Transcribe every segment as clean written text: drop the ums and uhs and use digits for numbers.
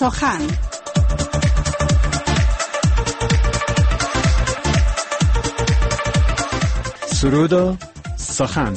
سخن. سرود و سخن.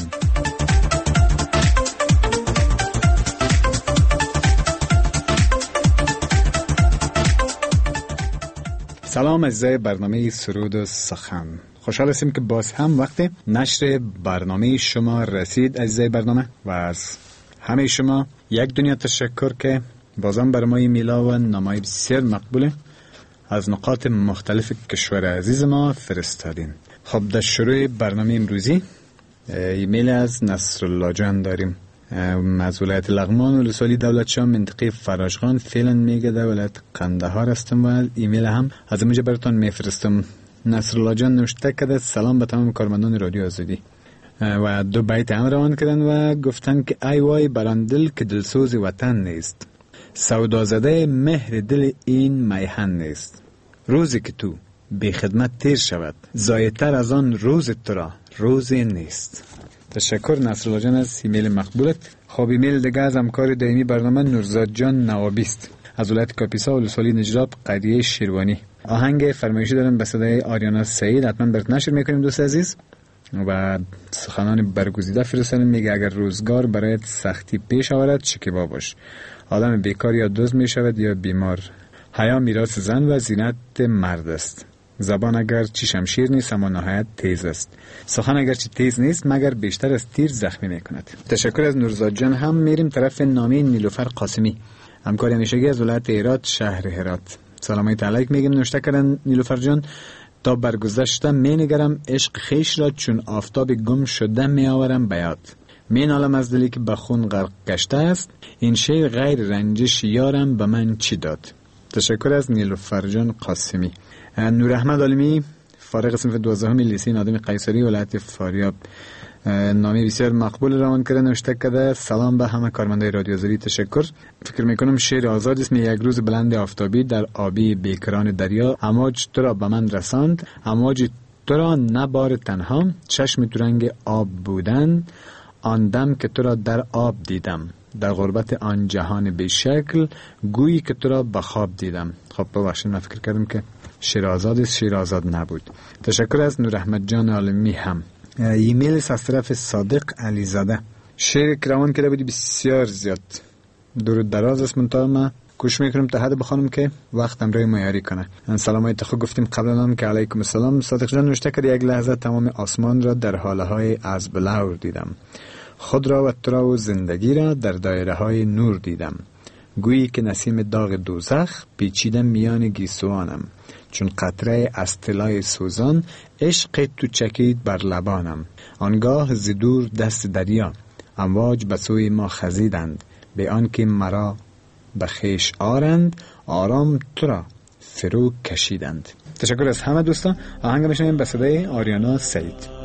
سلام عزیزای برنامه سرود و سخن. خوشحال هستیم که باز هم وقت نشر برنامه شما رسید عزیزای برنامه و از همه شما یک دنیا تشکر که بازم برای ما ایمیلا و نامه‌های بسیار مقبوله از نقاط مختلف کشور عزیز ما فرستادین. خب در شروع برنامه امروزی ایمیل از نصرالله جان داریم از ولایت لغمان ولسوالی دولتشاه منطقه فراجخان، فعلا میگه در ولایت قندهار هستم و ایمیل هم از اینجا براتون میفرستم. نصرالله جان نوشته کرده سلام به تمام کارمندان رادیو آزادی و دو بیت هم روان کردن و گفتن که ای وای بران دل که دلسوز وطن نیست، سودازده مهر دل این میهن نیست. روزی که تو بی خدمت تیر شود، زایتر از آن روز تو را روزی نیست. تشکر نصرالله جان از ایمیل مقبولت. خب ایمیل دیگه از همکار دائمی برنامه نورزاد جان نوابی است از ولایت کاپیسا ولسوالی نجراب قریه شیروانی. آهنگ فرمایشی دارن به صدای آریانا سعید، حتما برات نشر میکنیم دوست عزیز. و سخنان برگزیده فرستادن، میگه اگر روزگار برایت سختی پیش آورد شکیبا باش، آدم بیکار یا دزد میشود یا بیمار. حیا میراث زن و زینت مرد است. زبان اگر چی شمشیر نیست اما نهایت تیز است. سخن اگر چی تیز نیست مگر بیشتر از تیر زخمی میکند. تشکر از نورزاد جان. هم میریم طرف نامه نیلوفر قاسمی، همکار همیشگی از ولایت هرات شهر هرات. سلامت علیک میگیم. نوشته کردن نیلوفر جان تا برگذشته می نگرم عشق خیش را چون آفتاب گم شده می آورم بیاد. می نالم از دلی که به خون غرق گشته است، این شعر غیر رنجش یارم به من چی داد. تشکر از نیلوفر جان قاسمی. نور احمد عالمی فارغ صنف 12 لیسه نادم قیصری ولایت فاریاب، نامی بسیار مقبول روان کرده. نوشته کرده سلام به همه کارمندای رادیو آزادی. تشکر. فکر میکنم شعر آزاد اسم یک روز بلند آفتابی در آبی بیکران دریا، امواج تو را به من رساند، امواج تو را نبار تنها، چشم تو رنگ آب بودن، آن دم که تو را در آب دیدم، در غربت آن جهان بی شکل گویی که تو را به خواب دیدم. خب ببخشید من فکر کردم که شعر آزاد است، شعر آزاد نبود. تشکر از نور احمد جان عالمی. هم ایمیل از طرف صادق علیزاده، شعر روان کرده بودی بسیار زیاد درود دراز است، منتها من کوشش میکنم تا حد بخونم که وقتم روی معیاری کنه. ان سلامت خود گفتیم قبلا هم که علیکم السلام. صادق جان نوشته کرد یک لحظه تمام آسمان را در حاله های از بلور دیدم، خود را و تو را و زندگی را در دایره های نور دیدم، گویی که نسیم داغ دوزخ پیچیدم میان گیسوانم، چون قطره از طلای سوزان عشق تو چکید بر لبانم، آنگاه ز دور دست دریا امواج به سوی ما خزیدند، به آنکه مرا به خویش آرند آرام تو را فرو کشیدند. تشکر از همه دوستان. آهنگ میشنویم به صدای آریانا سعید.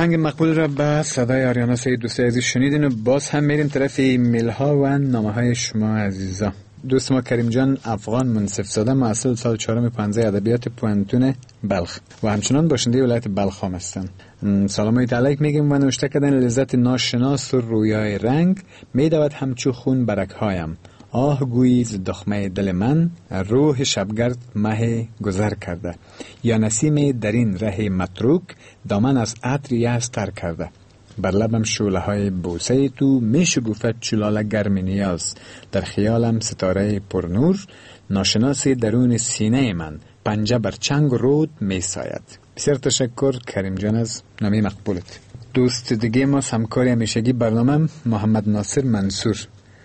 آهنگ مقبول را به صدای آریانا سید دوستی عزیز شنیدین و باز هم میریم طرف ایمیل ها و نامه های شما عزیزا. دوست ما کریم جان افغان منصف زاده، محصل سال 4 پانزه ادبیات پوانتون بلخ و همچنان باشنده ولایت بلخ هم هستند. سلام علیک میگیم و نوشته کردن لذت ناشناس و رویای رنگ میدود همچو خون برگهایم. آه گویی ز دخمه دل من روح شبگرد مه گذر کرده، یا نسیم در این ره متروک دامن از عطری از تر کرده. بر لبم شعله های بوسه تو میشگوفد چلاله گرم نیاز، در خیالم ستاره پرنور ناشناسی درون سینه من پنجه بر چنگ و رود میساید. بسیار تشکر کریم جان از نامه مقبولت. دوست دیگه ما همکار همیشگی برنامه محمد ناصر منصور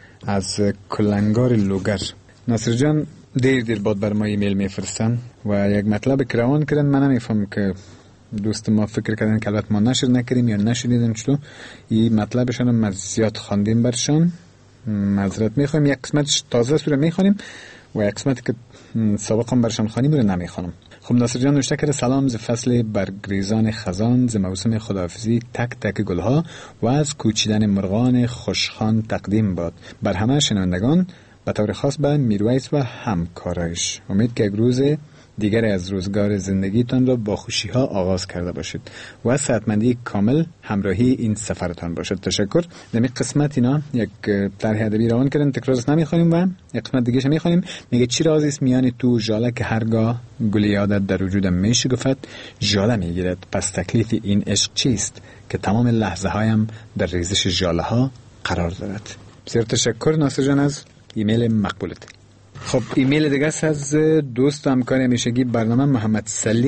از کلنگار لوگر. ناصر جان دیر بعد بر ما ایمیل میفرستن و یک مطلب که روان کردن. من نمیفهم که دوست ما فکر کردن که البته ما نشر نکردیم یا نشدیدن چطور این مطلبشان ما زیاد خواندیم برشان. معذرت میخوایم. یک قسمتش تازه سوره میخوانیم و یک قسمتی که سابقا برشان خوانیم رو نمیخوانم. خب ناصر جان نوشته کرده سلام ز فصل برگریزان خزان، ز موسم خداحافظی تک تک گلها و از کوچیدن مرغان خوشخوان تقدیم باد بر همه شنوندگان، به طور خاص به میرویس و همکارایش. امید که یک روز دیگر از روزگار زندگیتان را با خوشی ها آغاز کرده باشید و صحتمندی کامل همراهی این سفرتان باشد. تشکر. در این قسمت اینا یک طرح ادبی روان کردن، تکرارش نمیخوانیم و یک قسمت دیگه ش میخوانیم. میگه چی رازی است میان تو ژاله که هرگاه گل یادت در وجودم میشکفد ژاله میگیرد، پس تکلیف این عشق چیست که تمام لحظه هایم در ریزش ژاله ها قرار دارد. بسیار تشکر ناصر جان از ایمیل مقبولت. خب ایمیل دیگه از دوست و همکار همیشگی برنامه محمد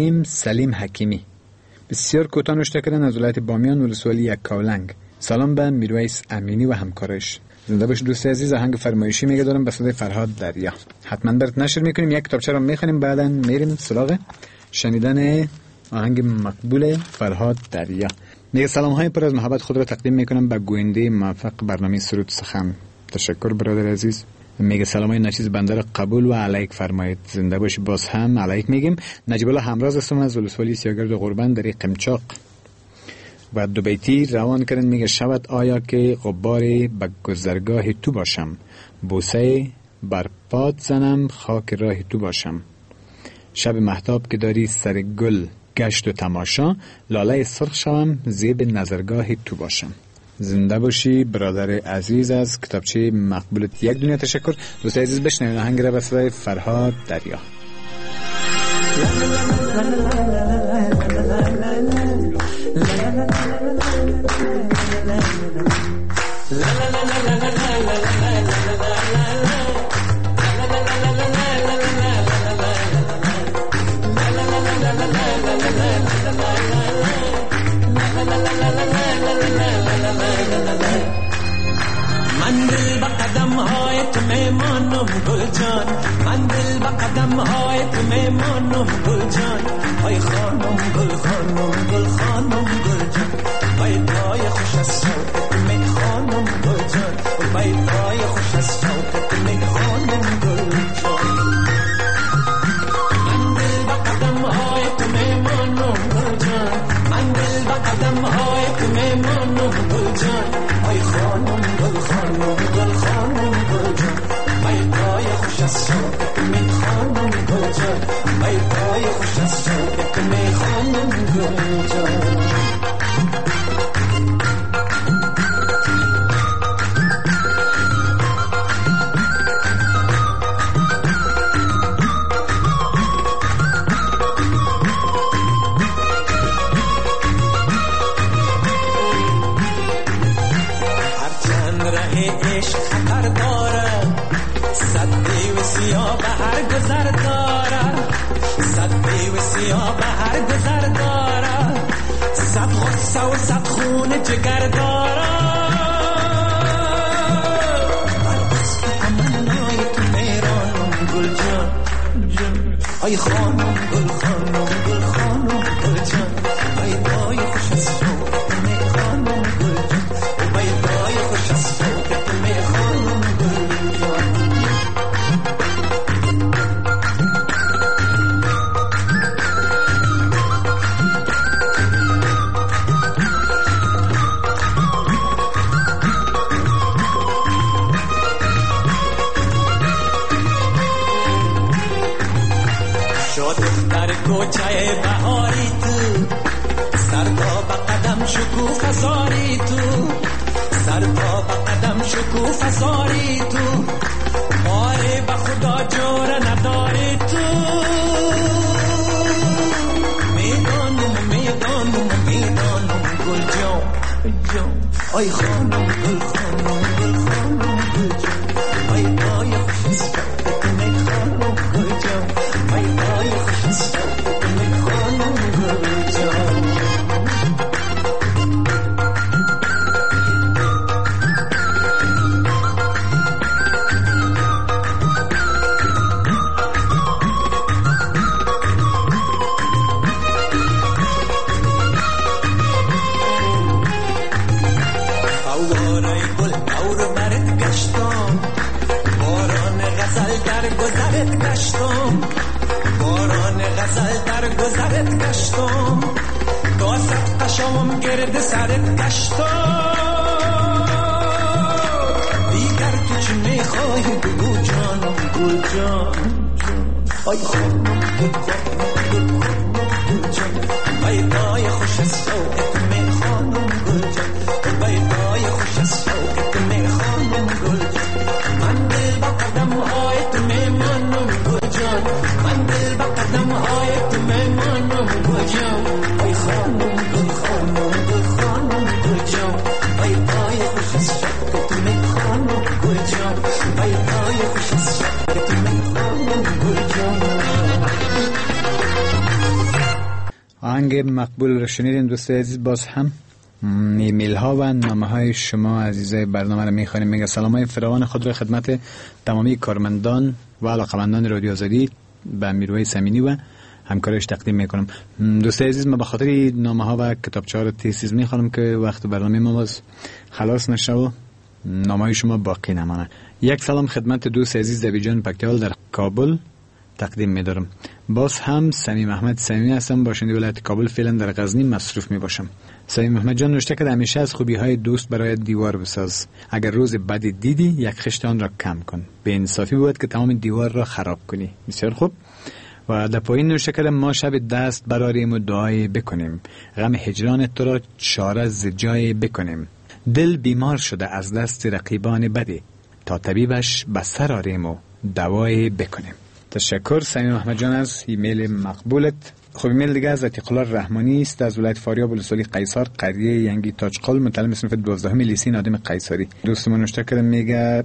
سلیم حکیمی. بسیار کوتاه نوشته کردن از ولایت بامیان ولسوالی یکاولنگ. سلام به میرویس امینی و همکارش. زنده باش دوست عزیز. آهنگ فرمایشی میگه دارم به صدای فرهاد دریا. حتما برات نشر میکنیم. یک کتابچه رو میخونیم بعداً میریم سراغ شنیدن آهنگ مقبول فرهاد دریا. میگه سلام های پر از محبت خود را تقدیم میکنم به گوینده موفق برنامه سرود سخن. تشکر برادر عزیز. میگه سلامای نچیز بنده را قبول و علیک فرمایید. زنده باشی. باز هم علیک میگیم. نجیب الله همراز هستم از ولسوالی سیاگرد قربان در قمچاق و دو بیتی روان کردن. میگه شود آیا که غباری به گذرگاه تو باشم، بوسه بر پات زنم خاک راه تو باشم. شب مهتاب که داری سر گل گشت و تماشا، لاله سرخ شوم زیب نظرگاه تو باشم. زنده باشی برادر عزیز از کتابچه مقبولت. یک دنیا تشکر. دوست عزیز بشنوید آهنگ را به صدای فرهاد دریا. من دل با قدم های تو میمانم گل جان، من دل با قدم های تو میمانم گل جان. های خانم گل خانم گل خانم گل جان، بیتای خوش از صوت می خانم گل جان، بیتای خوش از صوت می خانم گل جان. من دل با قدم های تو میمانم گل جان، من دل با قدم های تو میمانم گل جان. های خانم گل خانم گل خانم گل جان، بیتای خوش از صوت می خانم گل جان، بیتای خوش از صوت می خانم گل جان. جگر دارا بس تمنای تو میرانم گل جان، ای خانم گل خانم گل خانم گل جان، بیتای خوش از صوت می خانم گل جان، بیتای خوش از صوت می خانم گل جان. کوچه بهاری تو، سر تا به قدم شکوفه زاری تو، سر تا به قدم شکوفه زاری تو، باره به خدا جور نداری تو. میدانم گل جان آی خانم گل خانم گل خانم گل جان، آی پای خوش استاد می خانم گل جان، آی پای خوش استاد می خانم گل جان. باران غزل در گذرت گشتم، تا صد قشام گرد سرت گشتم. دیگر تو چی میخوای بگو جانم گل جان، آی خانم گل خانم گل جان، آی پای خوش سوقت می خانم گل جان، آی پای خوش سوقت می خانم گل جان. من دل با قدم های تو میمانم گل جان، من دل با قدم های تو میمانم گل جان، آی خانم گل خانم گل خانم گل جان، آی پای خوش سوقت می خانم گل جان، آی پای خوش سوقت می خانم گل جان. آهنگ مقبول رو شنیدین دوست عزیز. باز هم ایمیل ها و نامه های شما عزیزای برنامه رو میخوانیم. میگه سلام های فراوان خود را خدمت تمامی کارمندان و علاقمندان رادیو آزادی به امیروی سمینی و همکارش تقدیم میکنم. دوست عزیز، ما به خاطر نامه ها و کتابچه ها رو تیزیز میخوانم که وقت برنامه ما باز خلاص نشه و نامه های شما باقی نمانه. یک سلام خدمت دوست عزیز دویجان پکتیال در کابل تقدیم می‌دارم. باز هم صمیم احمد صمیمی هستم، باشنده ولایت کابل، فعلا در غزنی مصروف میباشم. صمیم احمد جان نوشته که همیشه از خوبی‌های دوست برای دیوار بساز، اگر روز بدی دیدی یک خشت آن را کم کن، به انصافی بود که تمام دیوار را خراب کنی. بسیار خوب. و در پایین نوشته که ما شب دست براریم و دعای بکنیم، غم هجران تو را چاره ز جای بکنیم، دل بیمار شده از دست رقیبان بدی، تا طبیبش به سر آریم و دوای بکنیم. تشکر صمیم احمد جان از ایمیل مقبولت. خب ایمیل دیگه از عتیق الله رحمانی است، از ولایت فاریاب ولسوالی قیصر، قریه ینگی تاجقال، متعلم صنف 12 لیسین آدم قیصری. دوستمون نوشته کرده، میگه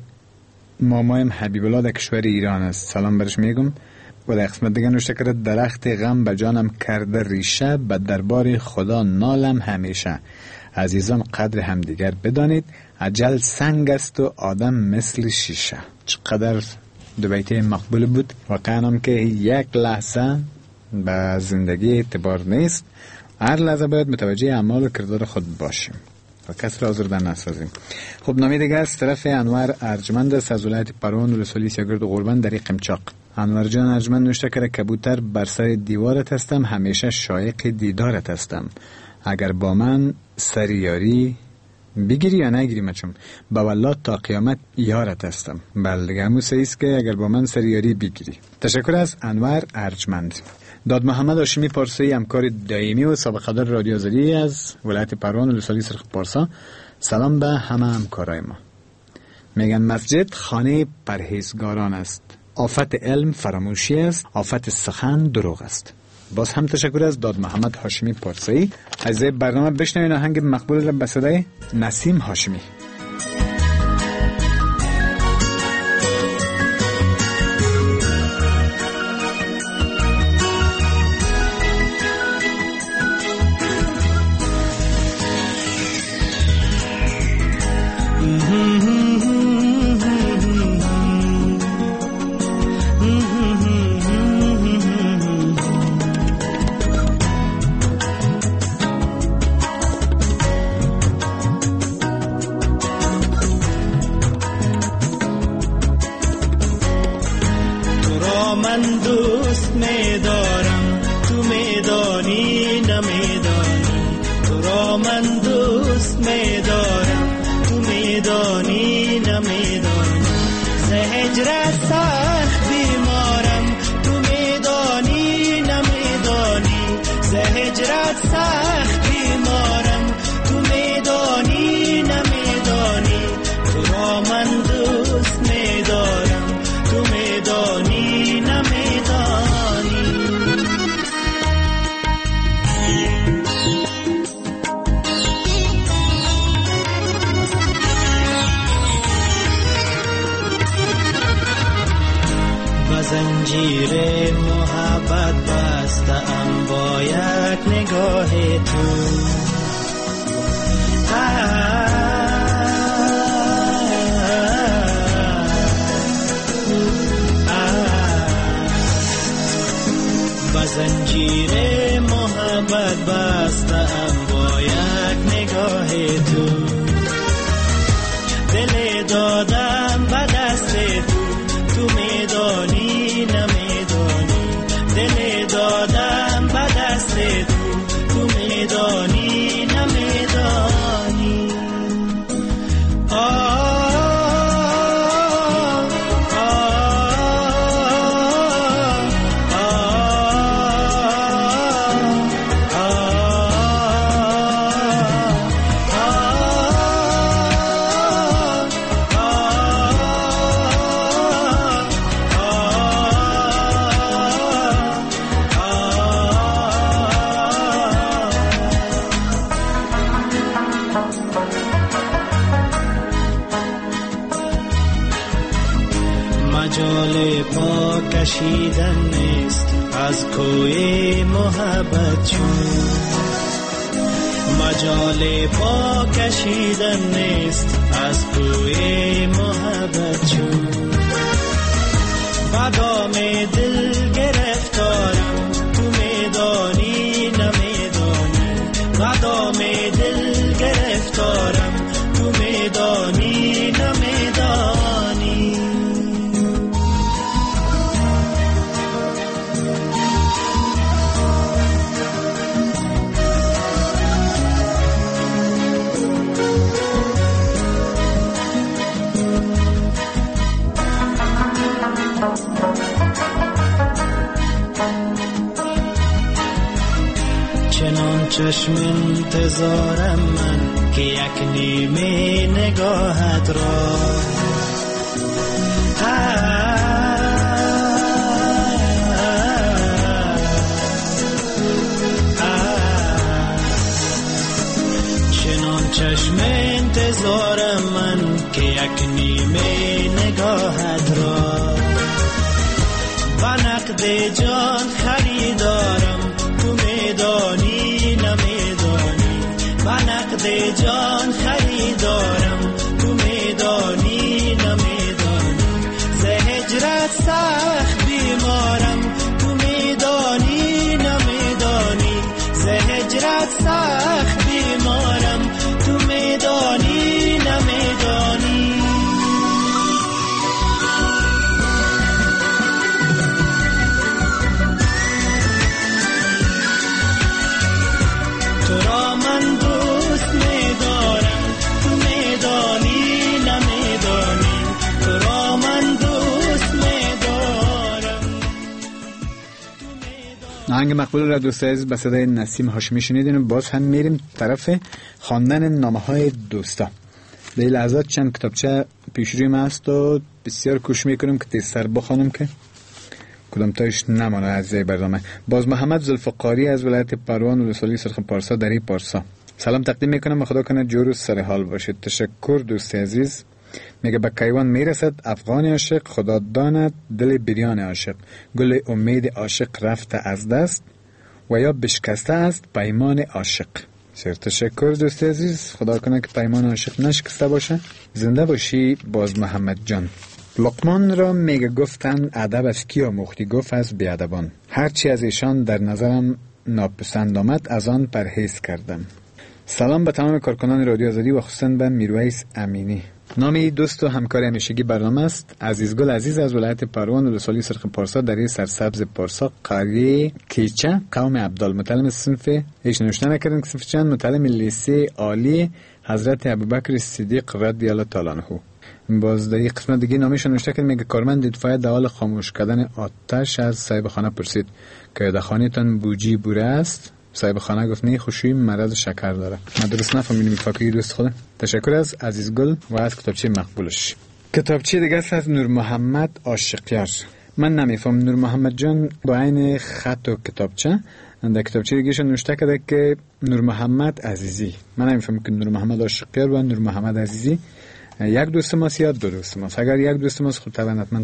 مامایم حبیب الله در کشور ایران است، سلام برش میگم. و در قسمت دیگه نوشته کرده، درخت غم به جانم کرده ریشه، به دربار خدا نالم همیشه، عزیزان قدر همدیگر بدانید، اجل سنگ است و آدم مثل شیشه. چقدر دو بیته مقبول بود. واقعا هم که یک لحظه به زندگی اعتبار نیست، هر لحظه باید متوجه اعمال و کردار خود باشیم و کس را آزرده نسازیم. خب نامی دیگه از طرف انور ارجمند است، از ولایت پروان ولسوالی سیاگرد و قربان در قمچاق. انور جان ارجمند نوشته کرده، کبوتر بر سر دیوارت هستم، همیشه شایق دیدارت هستم، اگر با من سریاری بگیری یا نگیری مچم، با والله تا قیامت یارت هستم. بله دیگه همون سیست که اگر با من سریاری بگیری. تشکر از انور ارجمند. داد محمد هاشمی پارسایی، همکار دائمی و سابقه دار رادیو آزادی از ولایت پروان ولسوالی سرخ پارسا، سلام به همه همکارای ما. میگن مسجد خانه پرهیزگاران است، آفت علم فراموشی است، آفت سخن دروغ است. باز هم تشکر از داد محمد هاشمی پارسایی. از برنامه بشنوین آهنگ مقبول را به صدای نسیم هاشمی. هجرت سخت بیمارم، تو میدانی نمیدانی، زنجیر محبت بستم با یک نگاه تو. با زنجیر محبت بستم با یک نگاه تو. دل دادم به دست تو، تو میدانی نمیدانی. دل دادم به دست تو، تو میدانی نمیدانی. مجال پا کشیدن نیست از کوی محبت چون. مجال پا کشیدن نیست از کوی محبت چون. بدام دل گرفتارم تو میدانی نمیدانی. بدام دل گرفتارم تو میدانی نمیدانی. چنان چشم انتظارم من که یک نیمه نگاهت را. چنان چشم انتظارم من که یک نیمه نگاهت را. با نقد جان خریدارم تو میدانی نمیدانی. با نقد جان خریدارم تو میدانی نمیدانی. ز هجرت سخت بیمارم تو میدانی نمیدانی. ز هجرت سخت بیمارم تو میدانی نمیدانی. تو را من دوست می‌دارم تو میدانی نمیدانی. تو را من دوست می‌دارم. آهنگ مقبول را دوست عزیز به صدای نسیم هاشمی شنیدین و باز هم میریم طرف خواندن نامه‌های دوستا. در لحظات چند کتابچه پیش رویم هست و بسیار کوشش میکنم که تیزتر بخوانم که کدام تایش نمانه از برنامه. باز محمد ذوالفقاری از ولایت پروان ولسوالی سرخ پارسا در پارسا سلام تقدیم میکنم و خدا کنه جور و سر حال باشید. تشکر دوست عزیز. میگه به کیوان میرسد افغان عاشق، خدا داند دل بریان عاشق. گل امید عاشق رفته از دست و یا بشکسته است پیمان عاشق. تشکر دوست عزیز. خدا کنه که پیمان عاشق نشکسته باشه. زنده باشی باز محمد جان. لقمان را میگه گفتن ادب از کی آموختی؟ گفت از بیادبان. هرچی از ایشان در نظرم ناپسند آمد از آن پرهیز کردم. سلام به تمام کارکنان رادیو آزادی و خصوصا به میرویس امینی. نامی دوست و همکار همیشگی برنامه است عزیزگل عزیز از ولایت پروان ولسوالی سرخ پارسا در سرسبز پارسا قریه کیچه قوم عبدالمطلب صنف هیچ نوشته نکردن که صنف چند متعلم لیسه عالی حضرت ابوبکر صدیق رضی الله تعالی عنه. باز در یک قسمت دیگه نامش نوشته کرد میگه کارمند اطفائیه در حال خاموش کردن آتش از صاحب خانه پرسید که در خانه‌تان بوجی بوره است؟ صاحب خانه گفت نه خوشویی مرض شکر داره. من درست نفهمیدم فاکری دوست خودم. تشکر از عزیزگل و از کتابچه مقبولش. کتابچه دیگه است از نور محمد عاشقیار. من نمیفهم نور محمد جان با عین خط و کتابچه در کتابچه دیگه نوشته کرده که نور محمد عزیزی. من نمیفهم که نور محمد عاشقیار و نور محمد عزیزی یک دوست ماست یا دو دوست ماست. اگر یک دوست ماست خب طبعا حتما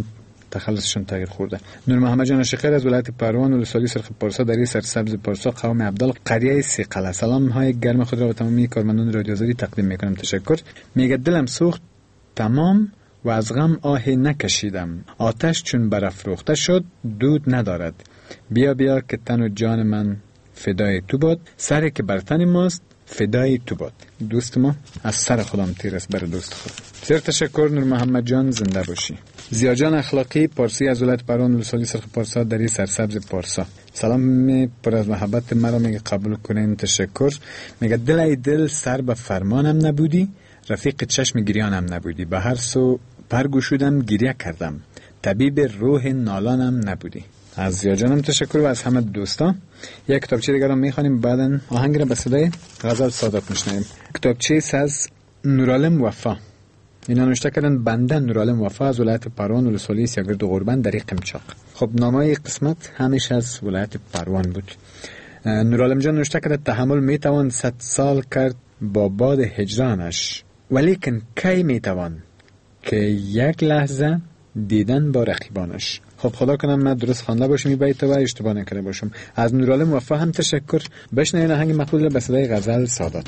تخلصشون تغییر خورده. نور محمد جان شقیر از ولایت پروان ولسوالی سرخ پارسا دری سرسبز پارسا قوم عبدال قریه سیقل. سلام های گرم خود را به تمامی کارمندان رادیو آزادی تقدیم میکنم. تشکر. میگه دلم سوخت تمام و از غم آهی نکشیدم. آتش چون برافروخته شد دود ندارد. بیا بیا که تن و جان من فدای تو باد. سری که بر تن ماست فدای تو باد. دوست ما از سر خودم تیر است بر دوست خود. بسیار تشکر نور محمد جان، زنده باشی. زیا جان اخلاقی پارسی از ولایت پروان ولسوالی سرخ پارسا دری سرسبز پارسا. سلام پر از محبت مرا میگه قبول کنین. تشکر. میگه دل سر به فرمانم نبودی، رفیق چشم گریانم نبودی، به هر سو پرگشودم گریه کردم، طبیب روح نالانم نبودی. از زیا جانم تشکر و از همه دوستان. یک کتابچه دیگر رو میخوانیم، بعداً آهنگ را به صدای غزل سادات میشنویم. کتابچه از نورالم وفا. اینا نوشته کردن بنده نورالم وفا از ولایت پروان ولسوالی سیاگرد غربن در قمچاق. خب نامه قسمت همیشه از ولایت پروان بود. نورالم جان نوشته کرده تحمل میتوان 100 سال کرد با باد هجرانش، ولیکن کی میتوان که یک لحظه دیدن با رقیبانش. خب خدا کنم من درست خوانده باشم این بیت و اشتباه نکرده باشم. از نورالم وفا هم تشکر. بشنوین آهنگ مقبول به صدای غزل سادات.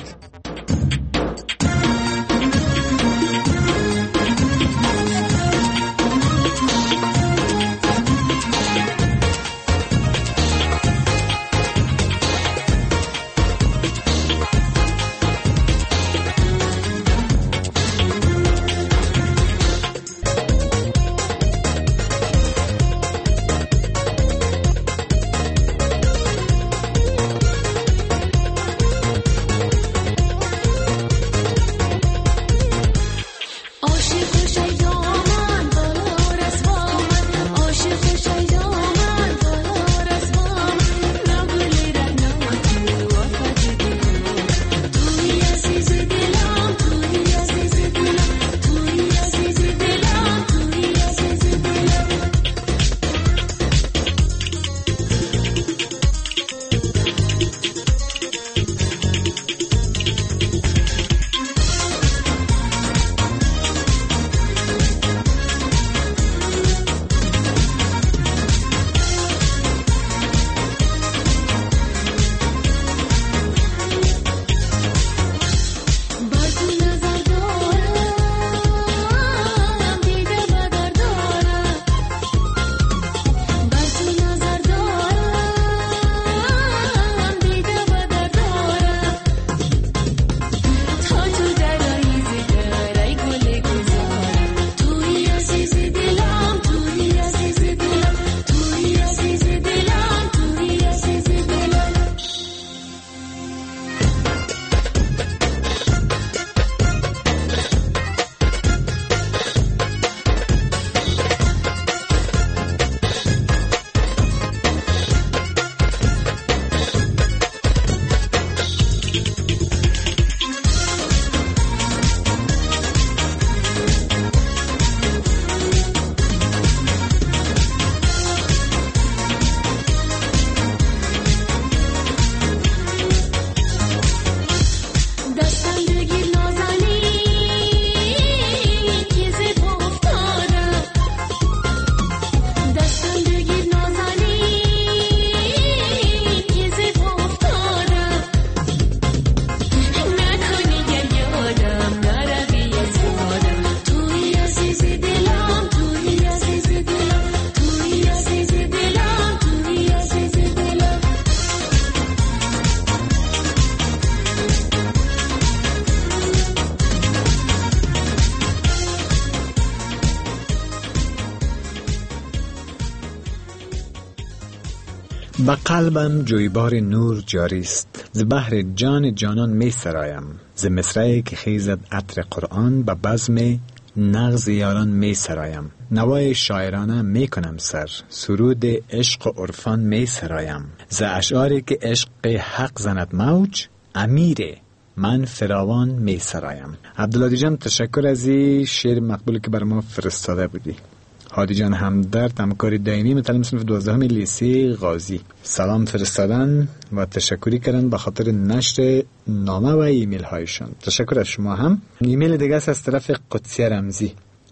به قلبم جویبار نور جاری است، ز بحر جان جانان می سرایم، ز مصرعی که خیزد عطر قرآن، به بزم نغز یاران می سرایم. نوای شاعرانه می کنم سر، سرود عشق و عرفان می سرایم، ز اشعاری که عشق حق زند موج، امیر من فراوان می سرایم. عبدالهادی جان تشکر از این شعر مقبولی که بر ما فرستاده بودی. هادی جان همدرد، همکار دائمی، متعلم صنف 12 لیسه غازی، سلام فرستادن و تشکری کردن به خاطر نشر نامه و ایمیل هایشان. تشکر از شما هم. ایمیل دیگه از طرف قدسی رمزی.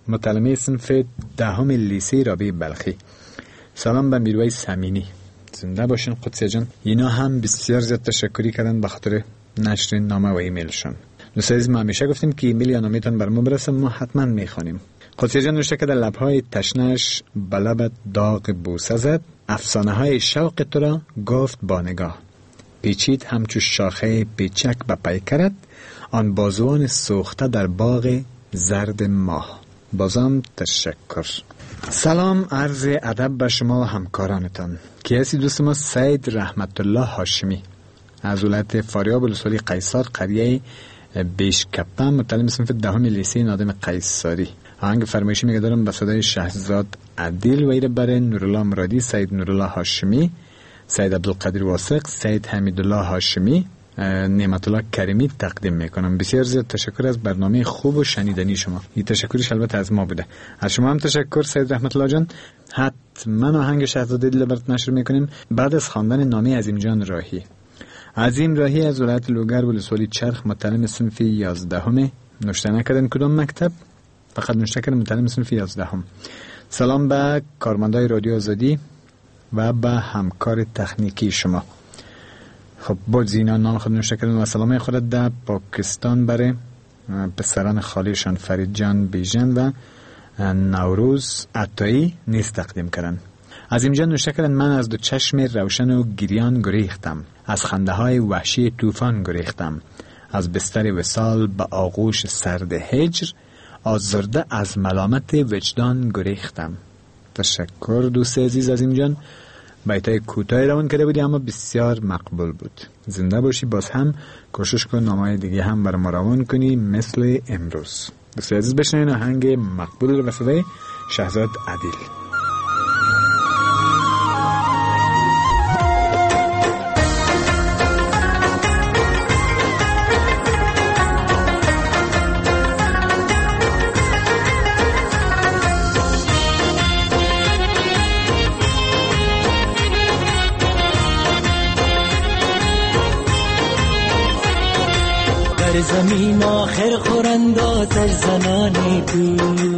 متعلمه صنف دهم لیسه رابعه بلخی. سلام به میرویس سمینی. زنده باشین قدسی جان. اینا هم بسیار زیاد تشکری کردن به خاطر نشر نامه و ایمیلشون. دوستان عزیز، ما همیشه گفتیم که ایمیل یا نامه‌تون بر ما برسه، ما حتما میخوانیم. قدسی جان نوشته که در لب‌های تشنه‌اش به لبت داغ بوسه زد، افسانه‌های شوق تو را گفت با نگاه. پیچید همچو شاخه پیچک به پیکرت، آن بازوان سوخته در باغ زرد ماه. بازم تشکر. سلام عرض ادب به شما و همکارانتان. که هستی دوست ما سید رحمت الله هاشمی از ولایت فاریاب ولسوالی قیصر، قریه بیشکپه، متعلم صنف دهم لیسه نادم قیصری. آهنگ فرمایشی میگه دارم به صدای شهزاد عدیل و ایره برای نورالله مرادی، سید نورالله هاشمی، سید عبدالقادر واسق، سید حمیدالله هاشمی، نعمت الله کریمی تقدیم میکنم. بسیار زیاد تشکر از برنامه خوب و شنیدنی شما. این تشکرش البته از ما بوده. از شما هم تشکر سید رحمت الله جان. حتما آهنگ شهزاد عدیل برات نشر میکنیم بعد از خواندن نامه عظیم جان راهی. عظیم راهی از ولایت لوگر ولسوالی چرخ، متعلم صنف 11 نوشته نکردن کدام مکتب، فقط نوشته کردن متعلم صنف 11. سلام به کارمندای رادیو آزادی و به همکار تکنیکی شما. خب باز اینا نام خود نوشته کردن و سلامه خودت در پاکستان برای پسران خالیشان فرید جان بیژن و نوروز عطایی نیز تقدیم کردن. از اینجا نوشته کردن من از دو چشم روشن و گریان گریختم، از خنده های وحشی طوفان گریختم، از بستر وصال به آغوش سرد هجر، آزرده از ملامت وجدان گریختم. تشکر دوست عزیز از اینجا. بیتای کوتاه روان کرده بودی اما بسیار مقبول بود. زنده باشی. باز هم کوشش کن نامه‌های دیگه هم برای ما روان کنی مثل امروز. دوست عزیز بشنوین آهنگ مقبول رو به صدای شهزاد عدیل. در زمین آخر خورند آتش زنان تو،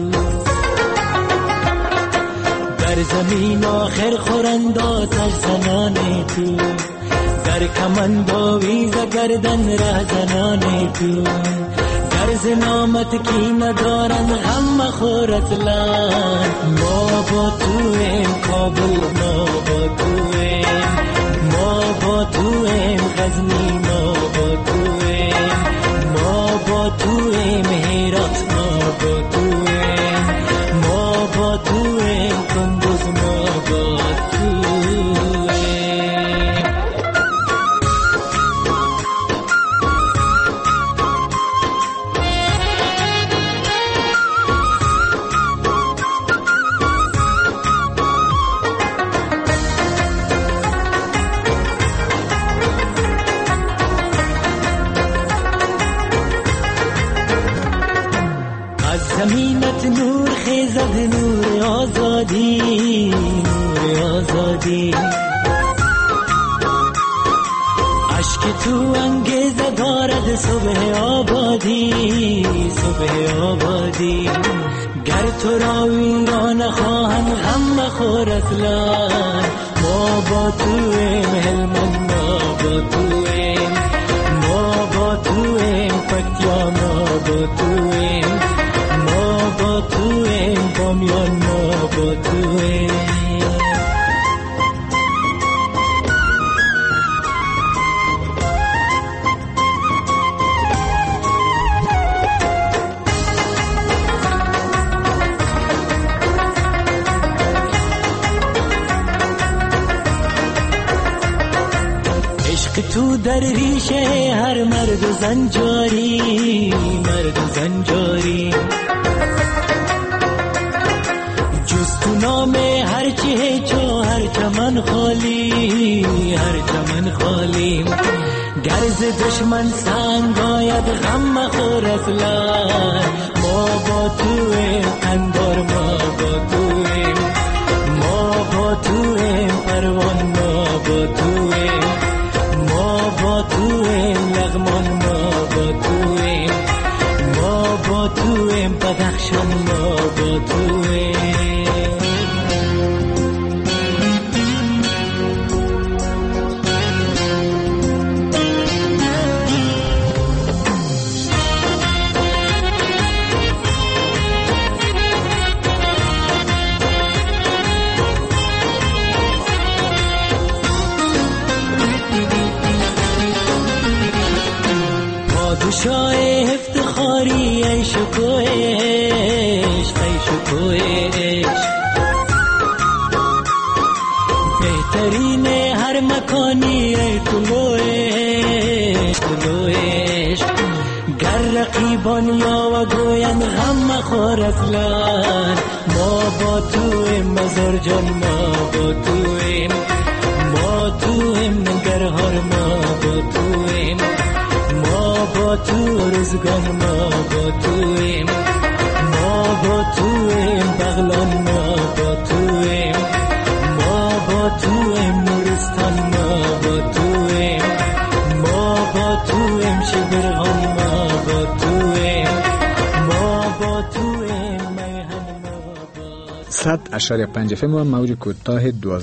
در زمین آخر خورند آتش زنان تو، در کمند آویزه گردن ره زنان تو، در زنامت کی ندارن غم مخور اصلا. ما با تویم کابل، ما با تویم، ما با تویم غزنی، ما با تویم، ما با تویم هرات، ما با تویم، ما با تویم کندوز، ما با تویم. زمینت نور خیزد، نور آزادی، نور آزادی. عشق تو انگیزه دارد صبح آبادی، صبح آبادی. گر تو را ویران خواهند غم مخور اصلا. ما با تویم هلمند، ما با تویم، ما با تویم پکتیا، ما با تویم، ما با تویم بامیان، ما با تویم. عشق تو در ریشه هر مرد و زن جاری، مرد و زن جاری. جز تو نام هر چه چو هر چمن خالی، هر چمن خالی. گرز دشمن سنگ آید غم مخور اصلا. ما با تویم اندار، ما با تویم، ما با تویم پروان، ما با تویم، ما با تویم لغمان، ما با تویم، ما با تویم بدخشان، ما با مکانی طلوعش گر رقیبان یا و گوین غم مخور اصلان ما با تویم مزار جان ما با تویم نگرهار ما با تویم ما با تو روزگار ما با تویم ما با تویم بغلان ما با تویم ما با تویم نورستان ما با تویم ما با تویم شبرغان ما با تویم ما با تویم میهن ما با 100.5 FM و موج کوتاه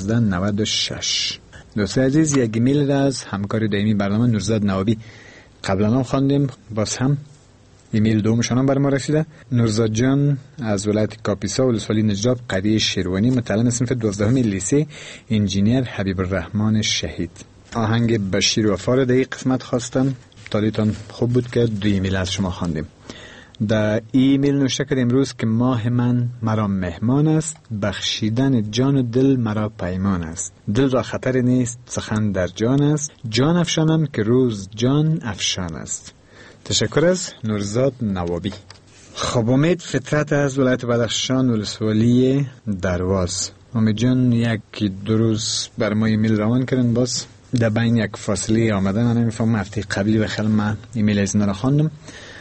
1296. دوستان عزیز، یک ایمیل را از همکار دائمی برنامه نورزاد نوابی قبلا هم خواندیم، باز هم ایمیل دومشان هم بر ما رسیده. نورزاد جان از ولایت کاپیسا ولسوالی نجراب قریه شیروانی، متعلم صنف 12 لیسه انجینیر حبیب الرحمن شهید. آهنگ بشیر وفا را در این قسمت خواستم. تالیتان خوب بود که دو ایمیل از شما خواندیم. در ایمیل نوشته کرد امروز که ماه من مرا مهمان است، بخشیدن جان و دل مرا پیمان است. دل را خطر نیست، سخن در جان است، جان افشانم که روز جان افشان است. تشکر از نورزاد نوابی. خب امید فطرت از ولایت بدخشان ولسوالی درواز. امید جان یکی دو روز بر ما ایمیل روان کردن، باز در بین یک فاصله آمدن. من نمیفهم هفته قبلی و خیلی من ایمیل از اینا را خواندم.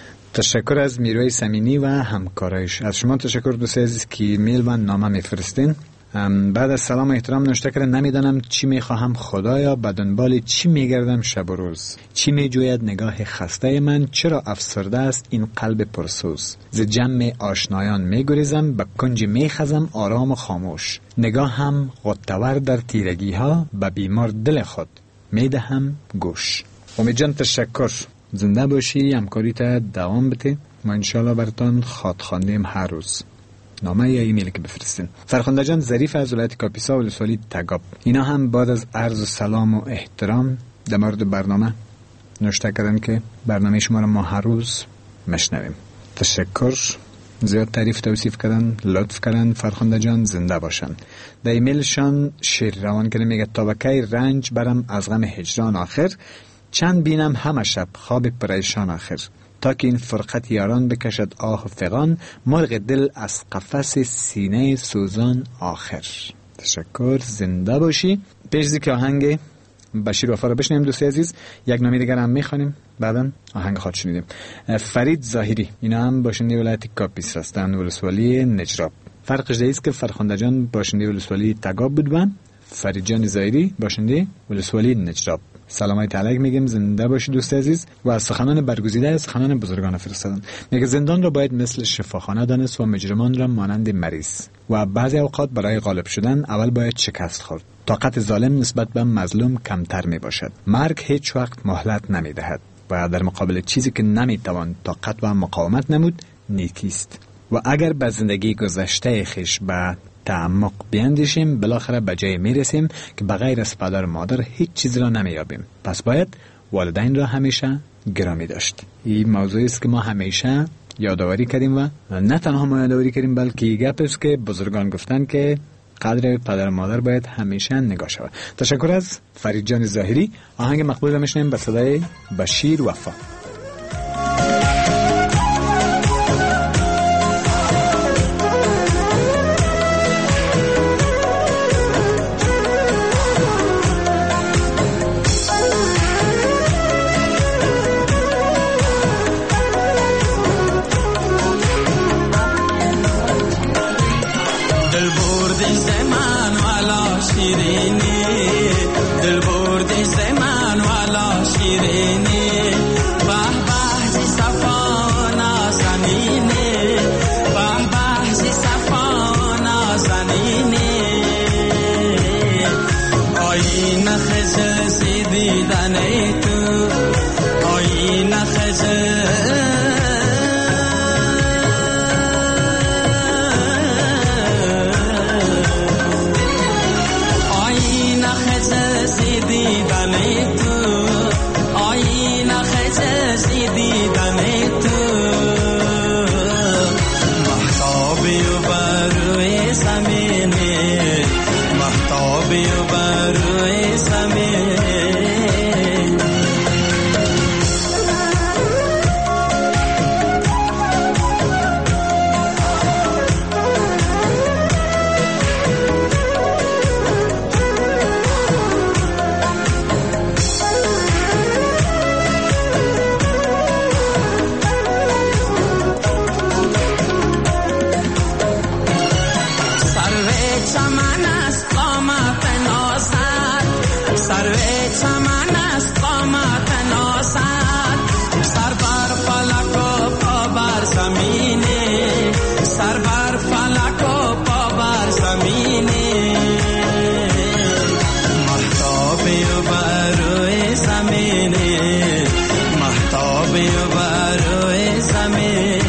تشکر از میروی سمینی و همکارایش. از شما تشکر دوستان عزیز که ایمیل و نامه میفرستین. بعد از سلام و احترام نوشته کرده نمیدانم چی میخواهم خدایا، به دنبال چی میگردم شب و روز، چی میجوید نگاه خسته من، چرا افسرده است این قلب پرسوز. ز جمع آشنایان میگریزم، به کنج میخزم آرام و خاموش، نگاهم غطور در تیرگی ها، به بیمار دل خود میدهم گوش. امید جان تشکر، زنده باشی، همکاری تا دوام بده. ما انشالله براتون خاط خواندیم هر روز. نامه یا ایمیل که بفرستین. فرخنده جان ظریف از ولایت کاپیسا ولسوالی تگاب، اینا هم بعد از عرض سلام و احترام در مورد برنامه نوشته کردن که برنامه شما را ما هر روز مشنویم. تشکر، زیاد تعریف توصیف کردن، لطف کردن. فرخنده جان زنده باشن. در ایمیلشان شعر روان کرده، میگه تا بکی رنج برم از غم هجران آخر، چند بینم همه شب خواب پریشان آخر، تا که این فرقت یاران بکشد آه و فغان، مرغ دل از قفس سینه سوزان آخر. تشکر، زنده باشی. پیش که آهنگ بشیر وفا را بشنیم دوستی عزیز، یک نامی دیگر هم میخوانیم، بعدا آهنگ خواهد شنیدیم. فرید ظاهری، اینا هم باشنده ولایت کاپیس هستند، ولسوالی نجراب. فرقش دیست که فرخنده جان باشنده ولسوالی تگاب بود و فرید جان ظاهری باشنده ولسوالی نجراب. سلامای تعلیق میگیم، زنده باشی دوست عزیز. و از سخنان برگزیده از سخنان بزرگان فرستادن. میگه زندان را باید مثل شفاخانه دانست و مجرمان را مانند مریض، و بعضی اوقات برای غالب شدن اول باید شکست خورد. طاقت ظالم نسبت به مظلوم کمتر می باشد. مرگ هیچ وقت مهلت نمی دهد و در مقابل چیزی که نمی توان طاقت و مقاومت نمود نیکیست. و اگر به زندگی گذشته خیش به تعمق بیاندیشیم، بالاخره به جای میرسیم که بغیر از پدر و مادر هیچ چیز را نمیابیم. پس باید والدین را همیشه گرامی داشت. این موضوعی است که ما همیشه یادآوری کردیم و نه تنها ما یادآوری کردیم، بلکه این گپ است که بزرگان گفتن که قدر پدر و مادر باید همیشه نگاه شود. تشکر از فرید جان ظاهری. آهنگ مقبول را میشنیم به صدای بشیر وفا. آیین چمن است قامت نازد، سرو چمن است قامت نازد، سر بر فلک و پا بر زمینه، سر بر فلک و پا بر زمینه، مهتابی و بر روی زمینه، مهتابی و بر روی زمینه.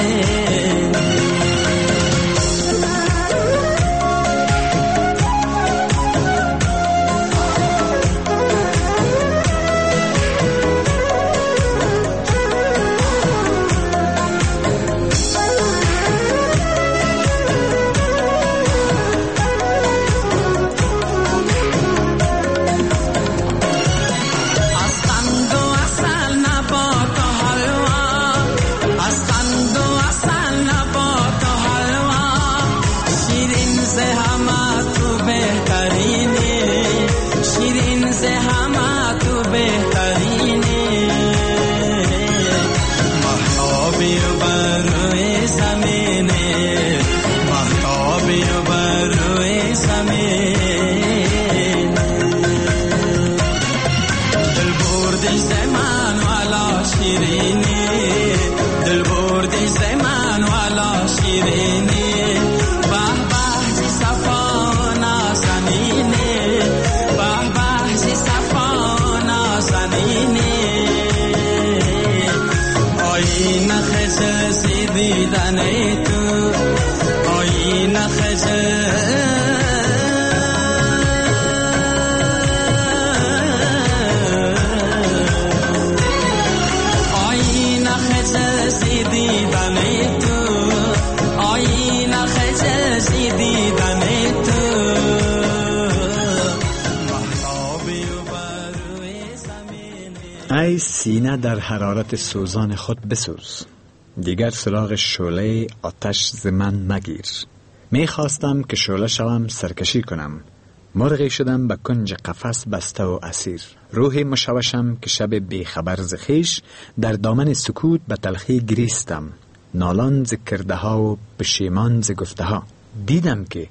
ای سینه در حرارت سوزان خود بسوز، دیگر سراغ شعله آتش ز من مگیر. میخواستم که شعله شوم سرکشی کنم، مرغی شدم به کنج قفس بسته و اسیر. روحی مشوشم که شب بیخبر ز خویش، در دامن سکوت به تلخی گریستم. نالان ز کرده ها و پشیمان ز گفته ها، دیدم که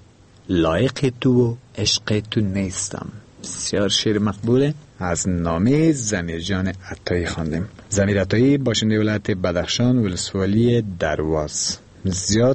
لایق تو و عشق تو نیستم. بسیار شعر مقبوله. از نامه زمیرجان عطایی خواندیم. زمیر عطایی باشنده ولایت بدخشان، ولسوالی درواز. زیاد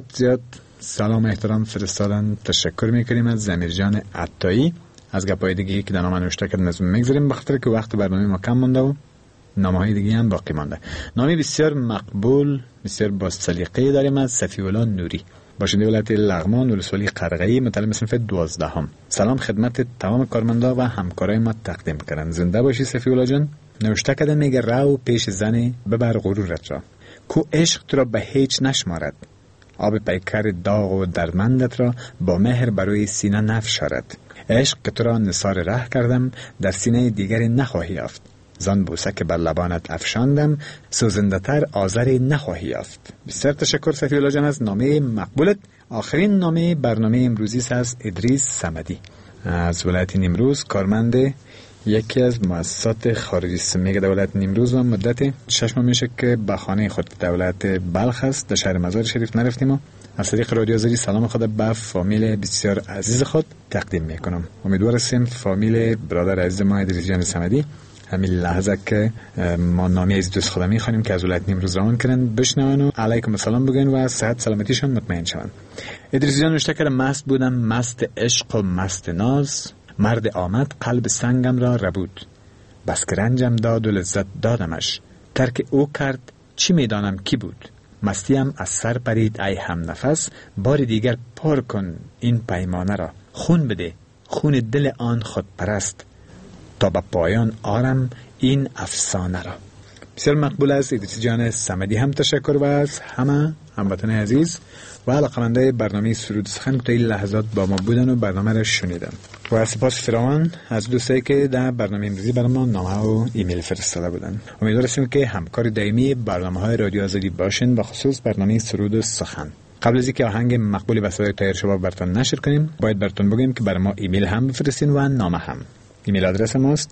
سلام و احترام فرستادن. تشکر میکنیم از زمیرجان عطایی. از گپای دیگه که در نامه نوشته کردن از میگذاریم، بخاطر که وقت برنامه ما کم مونده و نامه های دیگه هم باقی مانده. نامه بسیار مقبول، بسیار با سلیقه داریم از صفی‌الله نوری، باشنده ولایت لغمان، ولسوالی قرغه‌ای، متعلم صنف 12. سلام خدمت تمام کارمندا و همکارای ما تقدیم کردن. زنده باشی صفی‌الله جان. نوشته کرده میگه رو پیش زنی ببر غرورت را، کو عشق تو را به هیچ نشمارد. آب پیکر داغ و دردمندت را با مهر بروی سینه نفشارد. عشق که تو را نثار ره کردم، در سینه دیگری نخواهی یافت. زان بوسه که بر لبانت افشاندم، سوزنده تر آذری نخواهی یافت. بسیار تشکر صفی‌الله جان از نامه مقبولت. آخرین نامه برنامه امروزی است از ادریس صمدی از ولایت نیمروز، کارمند یکی از مؤسسات خارجی است. میگه دولت نیمروز و مدت 6 ماه میشه که به خانه خود دولت بلخ است، در شهر مزار شریف نرفتیم و از طریق رادیو آذری سلام خود به فامیل بسیار عزیز خود تقدیم میکنم. امیدوار هستیم فامیل برادر عزیز ما ادریس جان صمدی همین لحظه که ما نامی از دوست خدا میخوانیم که از ولایت نیمروز روان کردن بشنون و علیکم السلام بگن و صحت سلامتیشون مطمئن شون. ادریس جان نوشته کرده مست بودم مست عشق و مست ناز، مرد آمد قلب سنگم را ربود، بس که رنجم داد و لذت دادمش، ترک او کرد چی میدانم کی بود. مستیم از سر پرید ای هم نفس، بار دیگر پر کن این پیمانه را، خون بده خون دل آن خود پرست، تا به پایان آرم این افسانه را. بسیار مقبول است ادریس جان صمدی. هم تشکر و از همه هموطن عزیز و علاقه‌مندای برنامه سرود سخن که تا این لحظات با ما بودن و برنامه را شنیدن و سپاس فراوان از دوستایی که در برنامه امروزی برای ما نامه و ایمیل فرستاده بودن. امیدوارم که همکار دائمی برنامه‌های رادیو آذری باشین، به خصوص برنامه سرود سخن. قبل از اینکه آهنگ مقبولی به صدای طاهر شباب براتون نشر کنیم، باید براتون بگیم که برای ما ایمیل هم بفرستین و نامه هم. ایمیل آدرس ماست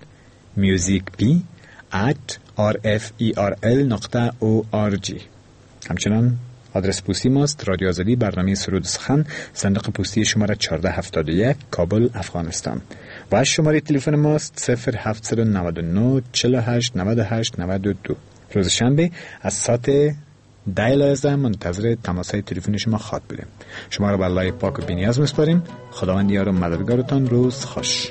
musicp@rferl.org. همچنان آدرس پستی ماست رادیو آزادی، برنامه سرود سخن، صندوق پستی شماره 1471 کابل، افغانستان. و شماره تلفن ماست 0799 48 98 92. روز شنبه از ساعت 10 منتظر تماس‌های تلفنی شما خواهد بودیم. شما را به الله پاک و بی‌نیاز می‌سپاریم. خداوند یار و مددگارتان. روز خوش.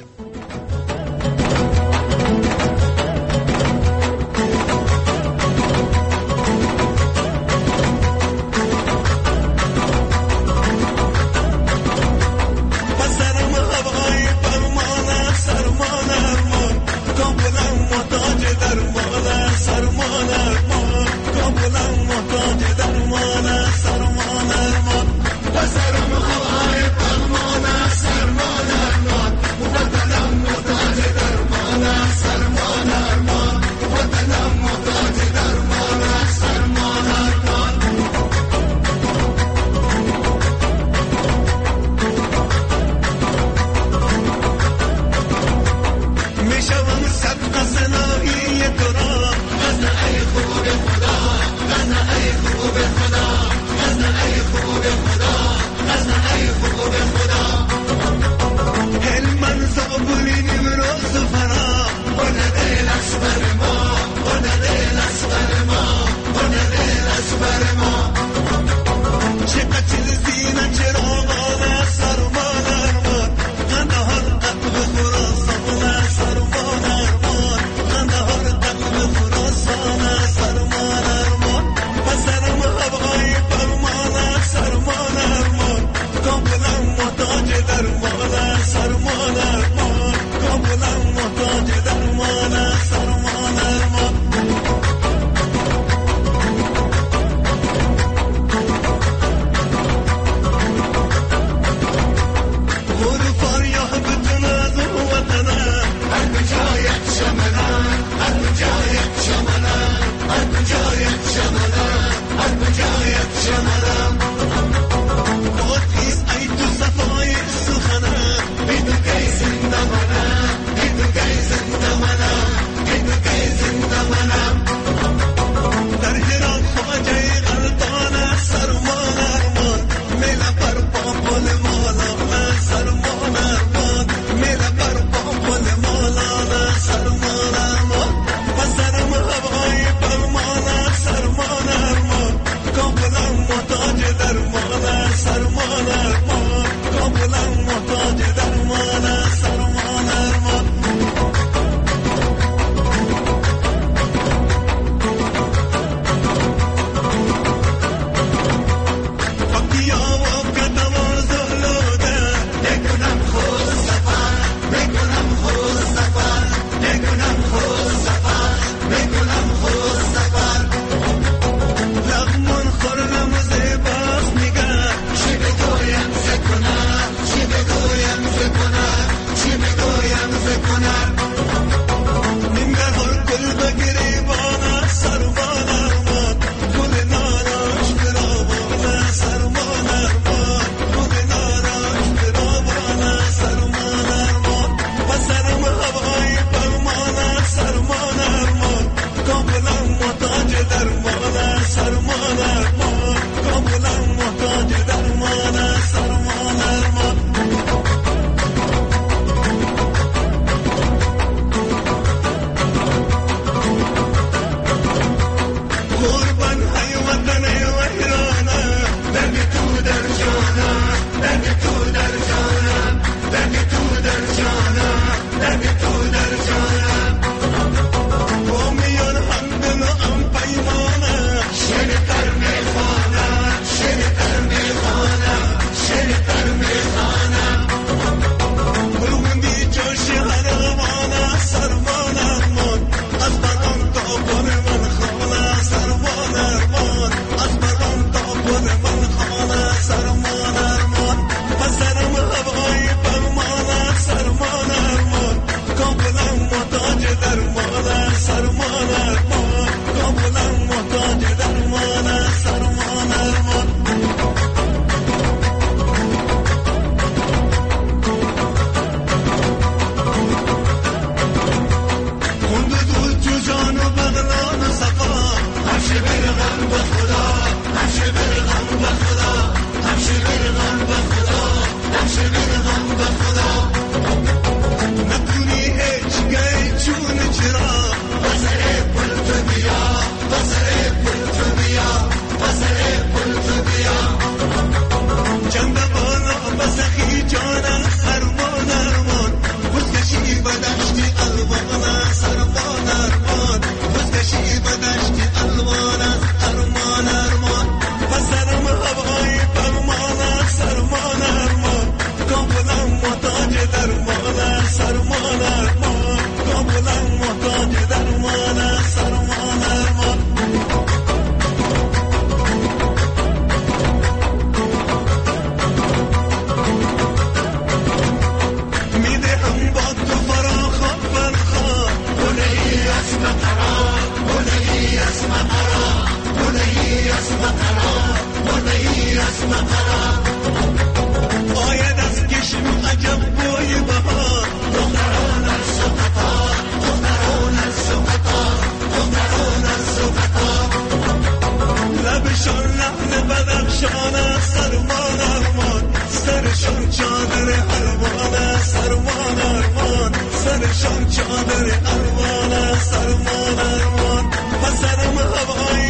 چادر ارمان سرمان ارمان سرشان چادر ارمان سرمان ارمان پسرم هوای